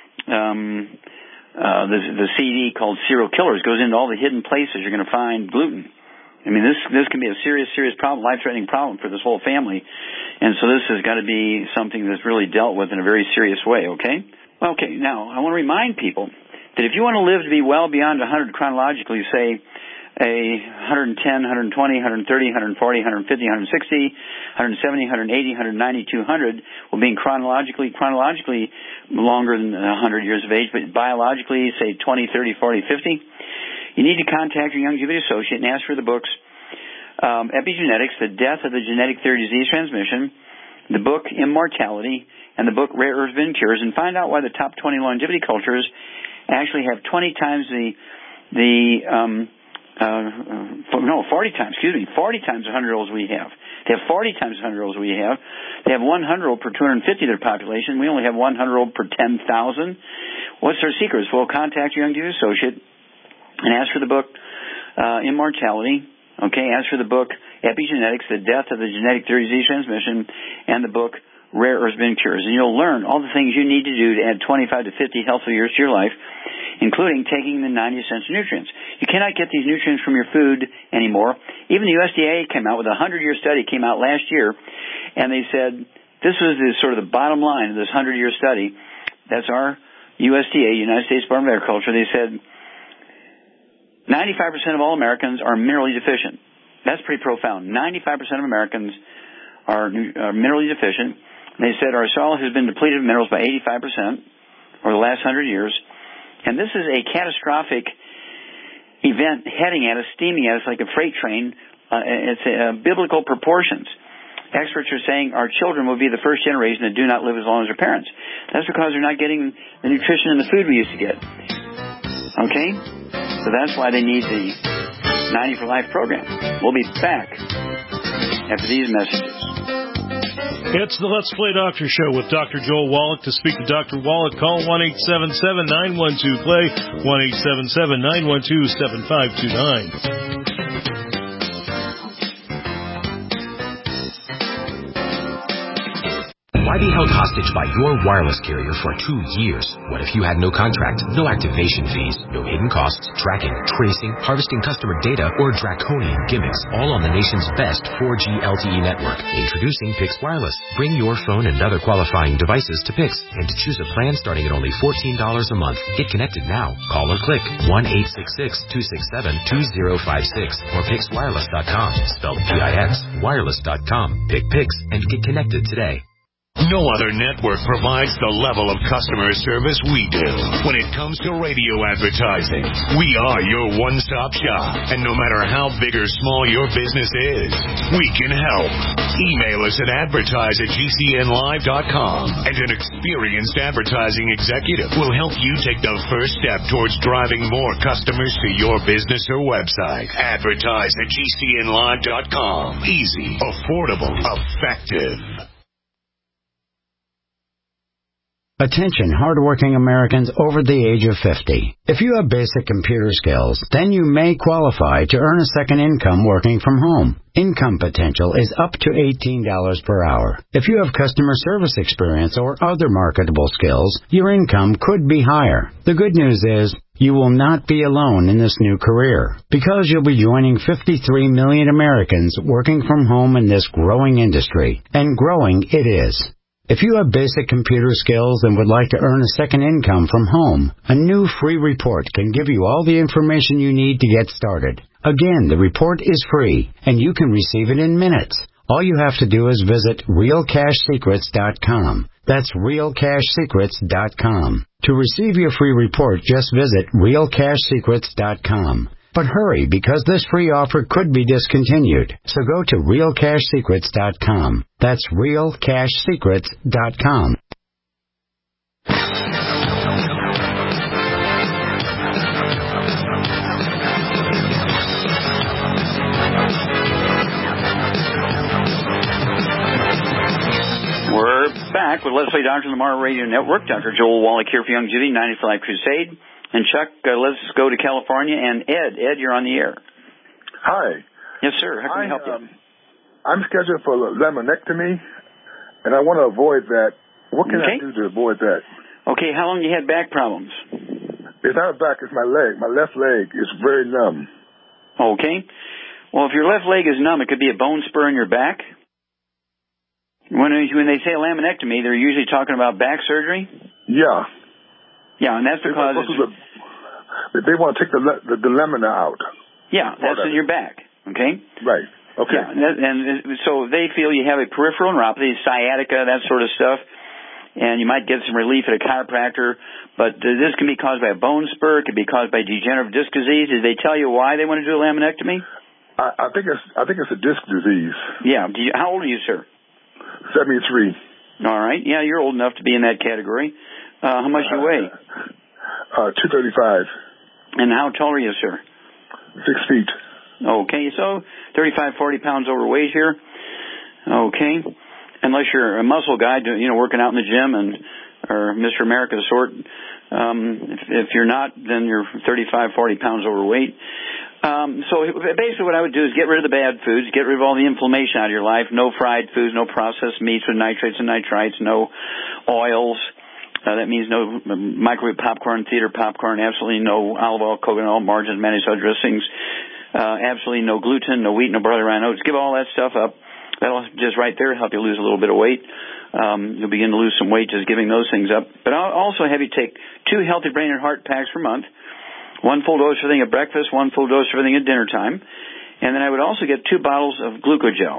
um, uh, the, the C D called Serial Killers. Goes into all the hidden places you're going to find gluten. I mean, this this can be a serious, serious problem, life-threatening problem for this whole family. And so this has got to be something that's really dealt with in a very serious way, okay? Okay, now, I want to remind people that if you want to live to be well beyond one hundred chronologically, say a one ten, one twenty, one thirty, one forty, one fifty, one sixty, one seventy, one eighty, one ninety, two hundred, well, being chronologically, chronologically longer than one hundred years of age, but biologically, say twenty, thirty, forty, fifty, you need to contact your Youngevity associate and ask for the books, um, Epigenetics, The Death of the Genetic Theory Disease Transmission, the book Immortality, and the book Rare Earth Bin Cures, and find out why the top twenty longevity cultures actually have twenty times the, the um, uh, no, forty times, excuse me, forty times the hundred-year-olds we have. They have forty times the hundred-year-olds we have. They have one hundred-year-old per two hundred fifty of their population. We only have one hundred-year-old per ten thousand. What's their secrets? Well, contact your Youngevity associate and ask for the book uh, Immortality, okay, ask for the book Epigenetics, The Death of the Genetic Theory Disease Transmission, and the book Rare Earth Bin Cures. And you'll learn all the things you need to do to add twenty-five to fifty healthy years to your life, including taking the ninety essential nutrients. You cannot get these nutrients from your food anymore. Even the U S D A came out with a hundred-year study, came out last year, and they said, this was the, sort of the bottom line of this hundred-year study. That's our U S D A, United States Department of Agriculture. They said ninety-five percent of all Americans are minerally deficient. That's pretty profound. ninety-five percent of Americans are, are minerally deficient. They said our soil has been depleted of minerals by eighty-five percent over the last one hundred years. And this is a catastrophic event heading at us, steaming at us like a freight train. Uh, it's uh, biblical proportions. Experts are saying our children will be the first generation that do not live as long as their parents. That's because they're not getting the nutrition and the food we used to get. Okay? So that's why they need the ninety for Life program. We'll be back after these messages. It's the Let's Play Doctor Show with Doctor Joel Wallach. To speak to Doctor Wallach, call one eight seven seven, nine one two, play, one eight seven seven, nine one two, seven five two nine. Why be held hostage by your wireless carrier for two years? What if you had no contract, no activation fees, no hidden costs, tracking, tracing, harvesting customer data, or draconian gimmicks, all on the nation's best four G L T E network? Introducing Pix Wireless. Bring your phone and other qualifying devices to Pix and to choose a plan starting at only fourteen dollars a month. Get connected now. Call or click one eight six six, two six seven, two zero five six or pix wireless dot com. Spelled P I X, wireless dot com. Pick Pix and get connected today. No other network provides the level of customer service we do when it comes to radio advertising. We are your one-stop shop, and no matter how big or small your business is, we can help. Email us at advertise at G C N live dot com, and an experienced advertising executive will help you take the first step towards driving more customers to your business or website. Advertise at G C N live dot com. Easy, affordable, effective. Attention, hardworking Americans over the age of fifty. If you have basic computer skills, then you may qualify to earn a second income working from home. Income potential is up to eighteen dollars per hour. If you have customer service experience or other marketable skills, your income could be higher. The good news is, you will not be alone in this new career, because you'll be joining fifty-three million Americans working from home in this growing industry. And growing it is. If you have basic computer skills and would like to earn a second income from home, a new free report can give you all the information you need to get started. Again, the report is free, and you can receive it in minutes. All you have to do is visit real cash secrets dot com. That's real cash secrets dot com. To receive your free report, just visit real cash secrets dot com. But hurry, because this free offer could be discontinued. So go to real cash secrets dot com. That's real cash secrets dot com. We're back with Let's Play Doctor Lamar Radio Network. Doctor Joel Wallach here for Youngevity, ninety for Life Crusade. And Chuck, uh, let's go to California. And Ed, Ed, you're on the air. Hi. Yes, sir. How can I, we help you? Um, I'm scheduled for laminectomy, and I want to avoid that. What can okay. I do to avoid that? Okay. How long have you had back problems? It's not back. It's my leg. My left leg is very numb. Okay. Well, if your left leg is numb, it could be a bone spur in your back. When, when they say laminectomy, they're usually talking about back surgery? Yeah. Yeah, and that's because the, they want to take the, the the lamina out. Yeah, that's in your back. Okay. Right. Okay. Yeah, and, that, and so they feel you have a peripheral neuropathy, sciatica, that sort of stuff, and you might get some relief at a chiropractor. But this can be caused by a bone spur. It could be caused by degenerative disc disease. Did they tell you why they want to do a laminectomy? I, I think it's I think it's a disc disease. Yeah. Do you, how old are you, sir? Seventy-three. All right. Yeah, you're old enough to be in that category. Uh, how much do you weigh? Uh, two thirty-five. And how tall are you, sir? Six feet. Okay, so thirty-five, forty pounds overweight here. Okay. Unless you're a muscle guy, you know, working out in the gym and or Mister America sort. Um, if, if you're not, then you're thirty-five, forty pounds overweight. Um, so basically what I would do is get rid of the bad foods, get rid of all the inflammation out of your life, no fried foods, no processed meats with nitrates and nitrites, no oils. Uh, that means no microwave popcorn, theater popcorn, absolutely no olive oil, coconut oil, margarine, mayonnaise, dressings, uh, absolutely no gluten, no wheat, no barley, rye, oats. Give all that stuff up. That'll just right there help you lose a little bit of weight. Um, you'll begin to lose some weight just giving those things up. But I'll also have you take two healthy brain and heart packs per month. One full dose for everything at breakfast, one full dose for everything at dinner time. And then I would also get two bottles of glucogel.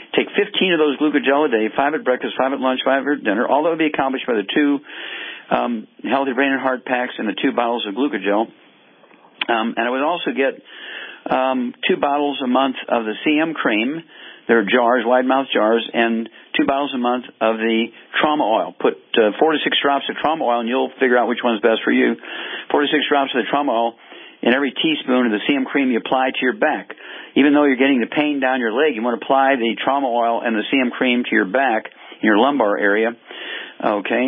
Take fifteen of those Glucogel a day, five at breakfast, five at lunch, five at dinner. All that would be accomplished by the two um, Healthy Brain and Heart packs and the two bottles of Glucogel. Um, and I would also get um, two bottles a month of the C M cream. They're jars, wide-mouth jars, and two bottles a month of the trauma oil. Put uh, four to six drops of trauma oil, and you'll figure out which one's best for you. Four to six drops of the trauma oil in every teaspoon of the C M cream you apply to your back. Even though you're getting the pain down your leg, you want to apply the trauma oil and the C M cream to your back, in your lumbar area, okay?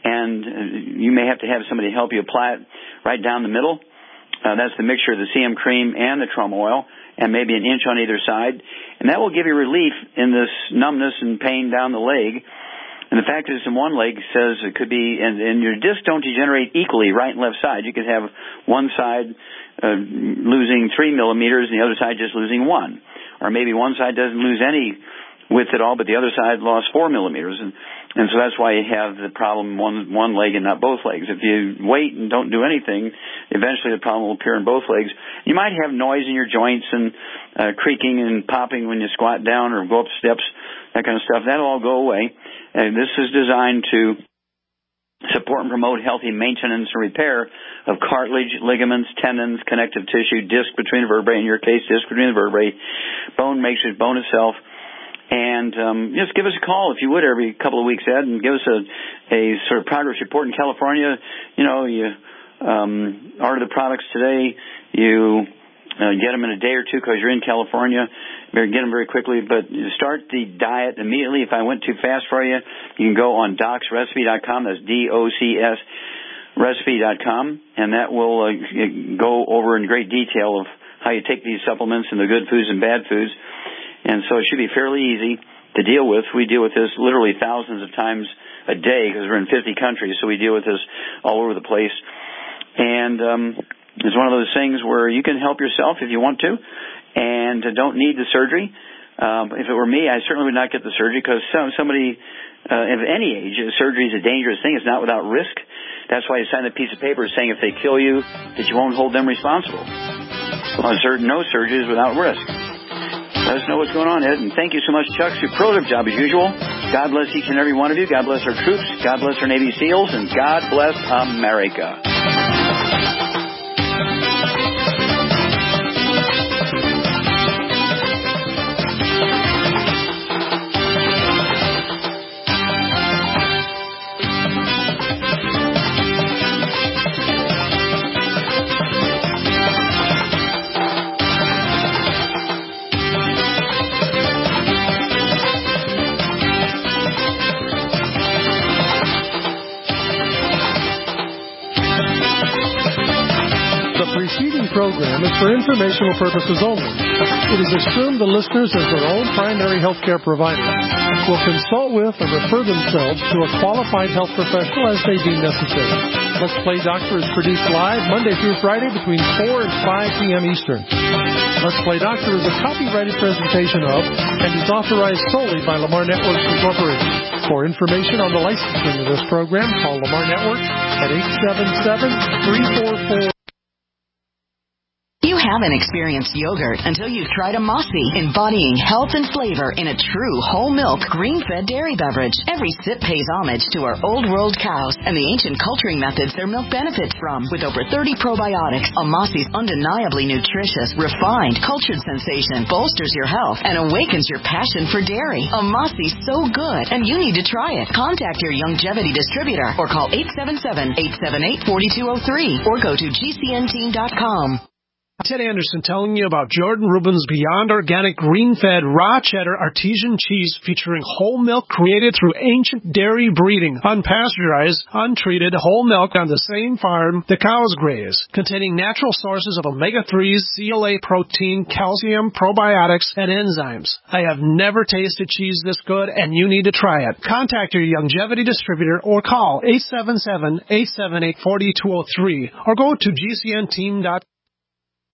And you may have to have somebody help you apply it right down the middle. Uh, that's the mixture of the C M cream and the trauma oil, and maybe an inch on either side. And that will give you relief in this numbness and pain down the leg. And the fact is, in one leg says it could be, and, and your discs don't degenerate equally right and left side. You could have one side uh, losing three millimeters and the other side just losing one. Or maybe one side doesn't lose any width at all, but the other side lost four millimeters. And, and so that's why you have the problem one one leg and not both legs. If you wait and don't do anything, eventually the problem will appear in both legs. You might have noise in your joints and uh, creaking and popping when you squat down or go up steps, that kind of stuff. That'll all go away. And this is designed to support and promote healthy maintenance and repair of cartilage, ligaments, tendons, connective tissue, disc between the vertebrae, in your case, disc between the vertebrae, bone matrix, bone itself. And um, just give us a call, if you would, every couple of weeks, Ed, and give us a, a sort of progress report. In California, you know, you um, order the products today, you uh, get them in a day or two because you're in California. You get them very quickly, but start the diet immediately. If I went too fast for you, you can go on docs recipe dot com. That's D O C S recipe dot com, and that will uh, go over in great detail of how you take these supplements and the good foods and bad foods. And so it should be fairly easy to deal with. We deal with this literally thousands of times a day because we're in fifty countries, so we deal with this all over the place. And um, it's one of those things where you can help yourself if you want to and don't need the surgery. Um, if it were me, I certainly would not get the surgery because some, somebody uh, of any age, surgery is a dangerous thing. It's not without risk. That's why you sign a piece of paper saying if they kill you, that you won't hold them responsible. Well, no surgery is without risk. Let us know what's going on, Ed. And thank you so much, Chuck. Superlative job as usual. God bless each and every one of you. God bless our troops. God bless our Navy SEALs. And God bless America. Program is for informational purposes only. It is assumed the listeners, as their own primary health care provider, will consult with or refer themselves to a qualified health professional as they deem necessary. Let's Play Doctor is produced live Monday through Friday between four and five p.m. Eastern. Let's Play Doctor is a copyrighted presentation of and is authorized solely by Lamar Networks Incorporated. For information on the licensing of this program, call Lamar Network at eight seven seven, three four four. You haven't experienced yogurt until you've tried a Mossy, embodying health and flavor in a true whole milk, green-fed dairy beverage. Every sip pays homage to our old world cows and the ancient culturing methods their milk benefits from. With over thirty probiotics, a Mossy's undeniably nutritious, refined, cultured sensation bolsters your health and awakens your passion for dairy. A Mossy's so good, and you need to try it. Contact your Youngevity distributor or call eight seven seven, eight seven eight, four two zero three or go to G C N team dot com. Ted Anderson telling you about Jordan Rubin's Beyond Organic Green-Fed Raw Cheddar Artesian Cheese featuring whole milk created through ancient dairy breeding, unpasteurized, untreated whole milk on the same farm the cows graze, containing natural sources of omega threes, C L A protein, calcium, probiotics, and enzymes. I have never tasted cheese this good, and you need to try it. Contact your Youngevity distributor or call eight seven seven, eight seven eight, four two zero three or go to G C N team dot com.